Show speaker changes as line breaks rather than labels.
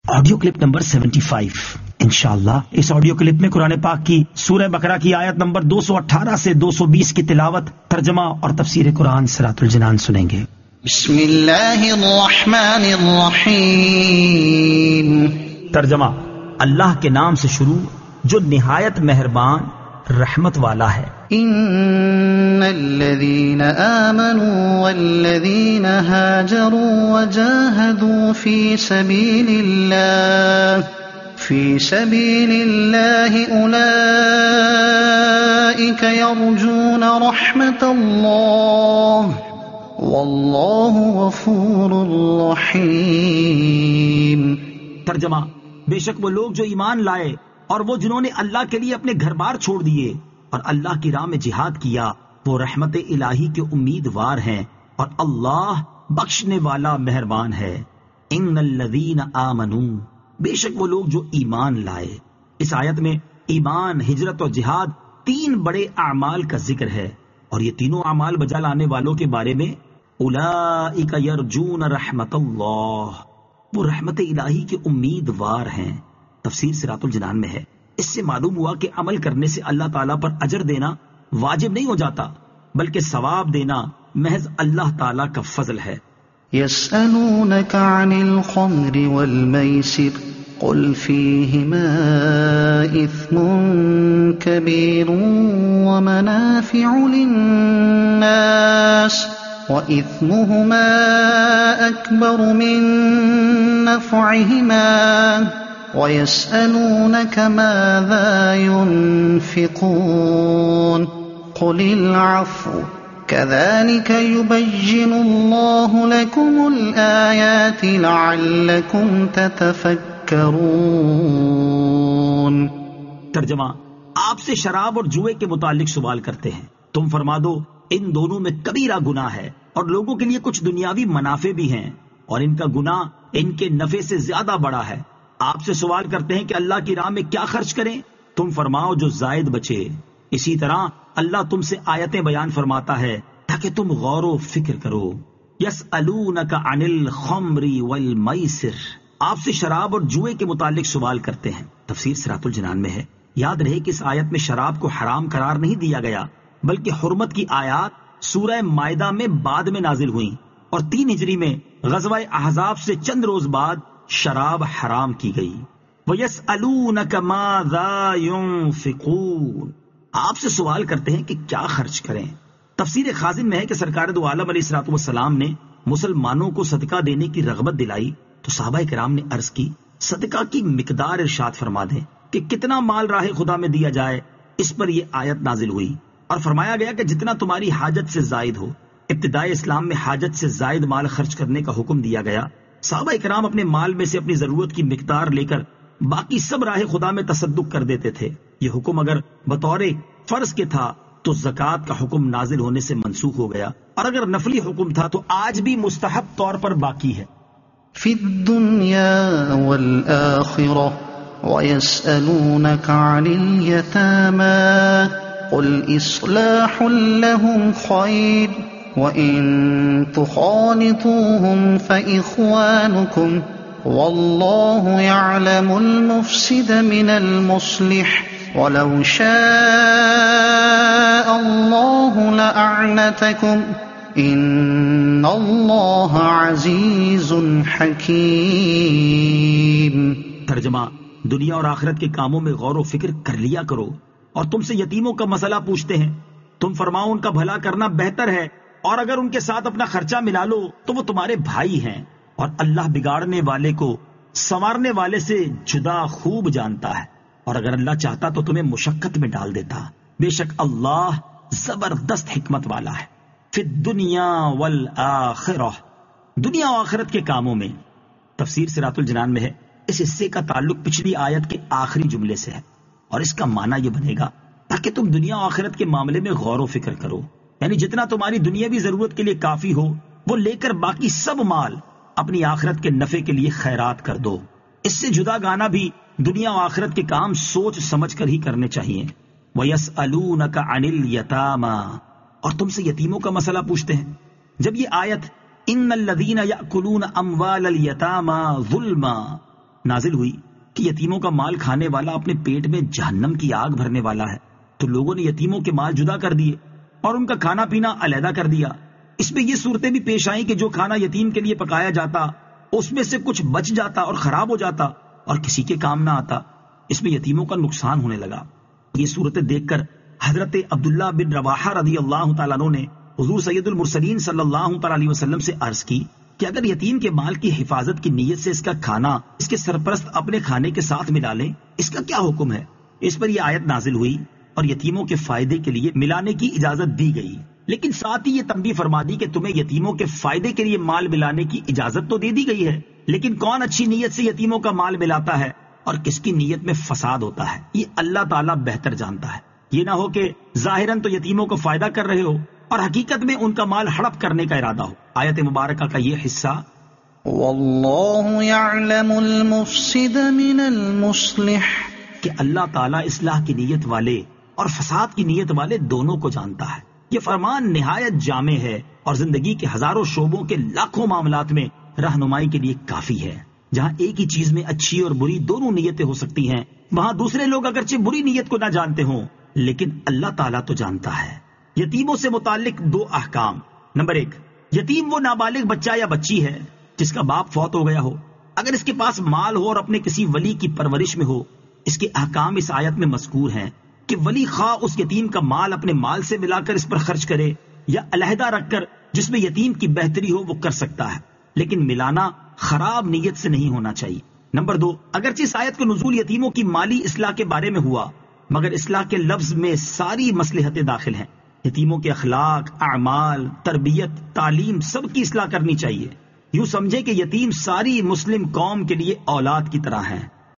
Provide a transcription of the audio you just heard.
Audio clip number 75 انشاءاللہ اس audio clip میں قرآن پاک کی سورہ بقرہ کی آیت نمبر 218 سے 220 کی تلاوت، ترجمہ اور تفسیر قرآن صراط الجنان سنیں گے۔
بسم اللہ الرحمن الرحیم۔
ترجمہ: اللہ کے نام سے شروع جو نہایت مہربان رحمت والا ہے۔
ان الذين آمنوا والذين هاجروا وجاهدوا في سبيل الله أولئك يرجون رحمة الله والله غفور رحيم۔
ترجمہ: بے شک وہ لوگ جو ایمان لائے اور وہ جنہوں نے اللہ کے لیے اپنے گھر بار چھوڑ دیے اور اللہ کی راہ میں جہاد کیا، وہ رحمت الہی کے امیدوار ہیں اور اللہ بخشنے والا مہربان ہے۔ ان الذین آمنوا، بے شک وہ لوگ جو ایمان لائے۔ اس آیت میں ایمان، ہجرت اور جہاد تین بڑے اعمال کا ذکر ہے، اور یہ تینوں اعمال بجا لانے والوں کے بارے میں اولئک یرجون رحمت اللہ، وہ رحمت الہی کے امیدوار ہیں۔ تفسیر صراط الجنان میں ہے۔ اس سے معلوم ہوا کہ عمل کرنے سے اللہ تعالیٰ پر اجر دینا واجب نہیں ہو جاتا، بلکہ ثواب دینا محض اللہ تعالیٰ کا فضل ہے۔
يسألونك عن الخمر والميسر قل فيهما إثم كبير ومنافع للناس وإثمهما أكبر من نفعهما ويسألونك ماذا ينفقون قل العفو كذلك يبين الله لكم الآيات لعلكم تتفكرون۔
ترجمہ: آپ سے شراب اور جوئے کے متعلق سوال کرتے ہیں، تم فرما دو ان دونوں میں کبیرہ گناہ ہے اور لوگوں کے لیے کچھ دنیاوی منافع بھی ہیں، اور ان کا گناہ ان کے نفع سے زیادہ بڑا ہے۔ آپ سے سوال کرتے ہیں کہ اللہ کی راہ میں کیا خرچ کریں، تم فرماؤ جو زائد بچے۔ اسی طرح اللہ تم سے آیتیں بیان فرماتا ہے تاکہ تم غور و فکر کرو۔ یسألونک عن الخمر والمیسر، آپ سے شراب اور جوئے کے متعلق سوال کرتے ہیں۔ تفسیر صراط الجنان میں ہے۔ یاد رہے کہ اس آیت میں شراب کو حرام قرار نہیں دیا گیا، بلکہ حرمت کی آیات سورہ مائدہ میں بعد میں نازل ہوئیں، اور 3 ہجری میں غزوہ احزاب سے چند روز بعد شراب حرام کی گئی۔ وَيَسْأَلُونَكَ مَاذَا يُنْفِقُونَ، آپ سے سوال کرتے ہیں کہ کیا خرچ کریں۔ تفسیر خازن میں ہے کہ سرکار دو عالم علیہ الصلوۃ والسلام نے مسلمانوں کو صدقہ دینے کی رغبت دلائی تو صحابہ کرام نے عرض کی صدقہ کی مقدار ارشاد فرما دیں کہ کتنا مال راہ خدا میں دیا جائے۔ اس پر یہ آیت نازل ہوئی اور فرمایا گیا کہ جتنا تمہاری حاجت سے زائد ہو۔ ابتدائی اسلام میں حاجت سے زائد مال خرچ کرنے کا حکم دیا گیا۔ صحابہ کرام اپنے مال میں سے اپنی ضرورت کی مقدار لے کر باقی سب راہ خدا میں تصدق کر دیتے تھے۔ یہ حکم اگر بطور فرض کے تھا تو زکوٰۃ کا حکم نازل ہونے سے منسوخ ہو گیا، اور اگر نفلی حکم تھا تو آج بھی مستحب طور پر باقی ہے۔
فی الدنیا والآخرہ ويسألونك عن اليتامى قل إصلاح لهم خير وإن تخالطوهم فإخوانكم والله يعلم المفسد من المصلح ولو شاء الله لأعنتكم إن الله عزيز حكيم۔
ترجمہ: دنیا اور آخرت کے کاموں میں غور و فکر کر لیا کرو، اور تم سے یتیموں کا مسئلہ پوچھتے ہیں، تم فرماؤ ان کا بھلا کرنا بہتر ہے، اور اگر ان کے ساتھ اپنا خرچہ ملا لو تو وہ تمہارے بھائی ہیں، اور اللہ بگاڑنے والے کو سنوارنے والے سے جدا خوب جانتا ہے، اور اگر اللہ چاہتا تو تمہیں مشقت میں ڈال دیتا، بے شک اللہ زبردست حکمت والا ہے۔ فی الدنیا والآخرہ، دنیا و آخرت کے کاموں میں۔ تفسیر صراط الجنان میں ہے۔ اس حصے کا تعلق پچھلی آیت کے آخری جملے سے ہے، اور اس کا معنی یہ بنے گا تاکہ تم دنیا و آخرت کے معاملے میں غور و فکر کرو، یعنی جتنا تمہاری دنیاوی ضرورت کے لیے کافی ہو وہ لے کر باقی سب مال اپنی آخرت کے نفع کے لیے خیرات کر دو۔ اس سے جدا گانا بھی دنیا و آخرت کے کام سوچ سمجھ کر ہی کرنے چاہیے۔ وَيَسْأَلُونَكَ عَنِ الْيَتَامَى، اور تم سے یتیموں کا مسئلہ پوچھتے ہیں۔ جب یہ آیت ان الذین یأکلون اموال الیتامی ظلما، نازل ہوئی کہ یتیموں کا مال کھانے والا اپنے پیٹ میں جہنم کی آگ بھرنے والا ہے، تو لوگوں نے یتیموں کے مال جدا کر دیے اور ان کا کھانا پینا علیحدہ کر دیا۔ اس میں یہ صورتیں بھی پیش آئیں کہ جو کھانا یتیم کے لیے پکایا جاتا اس میں سے کچھ بچ جاتا اور خراب ہو جاتا اور کسی کے کام نہ آتا، اس میں یتیموں کا نقصان ہونے لگا۔ یہ صورتیں دیکھ کر حضرت عبداللہ بن رواحہ رضی اللہ تعالیٰ عنہ نے حضور سید المرسلین صلی اللہ تعالیٰ علیہ وسلم سے عرض کی کہ اگر یتیم کے مال کی حفاظت کی نیت سے اس کا کھانا اس کے سرپرست اپنے کھانے کے ساتھ ملا لیں، اس کا کیا حکم ہے؟ اس پر یہ آیت نازل ہوئی اور یتیموں کے فائدے کے لیے ملانے کی اجازت دی گئی، لیکن ساتھ ہی یہ تنبیہ فرما دی کہ تمہیں یتیموں کے فائدے کے لیے مال ملانے کی اجازت تو دے دی گئی ہے، لیکن کون اچھی نیت سے یتیموں کا مال ملاتا ہے اور کس کی نیت میں فساد ہوتا ہے یہ اللہ تعالیٰ بہتر جانتا ہے۔ یہ نہ ہو کہ ظاہراً تو یتیموں کو فائدہ کر رہے ہو اور حقیقت میں ان کا مال ہڑپ کرنے کا ارادہ ہو۔ آیت مبارکہ کا یہ حصہ
واللہ یعلم المفسد من المصلح،
کہ اللہ تعالیٰ اصلاح کی نیت والے اور فساد کی نیت والے دونوں کو جانتا ہے۔ یہ فرمان نہایت جامع ہے اور زندگی کے ہزاروں شعبوں کے لاکھوں معاملات میں رہنمائی کے لیے کافی ہے۔ جہاں ایک ہی چیز میں اچھی اور بری دونوں نیتیں ہو سکتی ہیں، وہاں دوسرے لوگ اگرچہ بری نیت کو نہ جانتے ہوں لیکن اللہ تعالیٰ تو جانتا ہے۔ یتیموں سے متعلق 2 احکام۔ نمبر 1، یتیم وہ نابالغ بچہ یا بچی ہے جس کا باپ فوت ہو گیا ہو، اگر اس کے پاس مال ہو اور اپنے کسی ولی کی پرورش میں ہو۔ اس کے احکام اس آیت میں مذکور ہیں کہ ولی خواہ اس یتیم کا مال اپنے مال سے ملا کر اس پر خرچ کرے یا علیحدہ رکھ کر جس میں یتیم کی بہتری ہو وہ کر سکتا ہے، لیکن ملانا خراب نیت سے نہیں ہونا چاہیے۔ نمبر 2، اگرچہ اس آیت کا نزول یتیموں کی مالی اصلاح کے بارے میں ہوا مگر اصلاح کے لفظ میں ساری مصلحتیں داخل ہیں۔ یتیموں کے اخلاق، اعمال، تربیت، تعلیم سب کی اصلاح کرنی چاہیے۔ یوں سمجھے کہ یتیم ساری مسلم قوم کے لیے اولاد کی طرح ہیں۔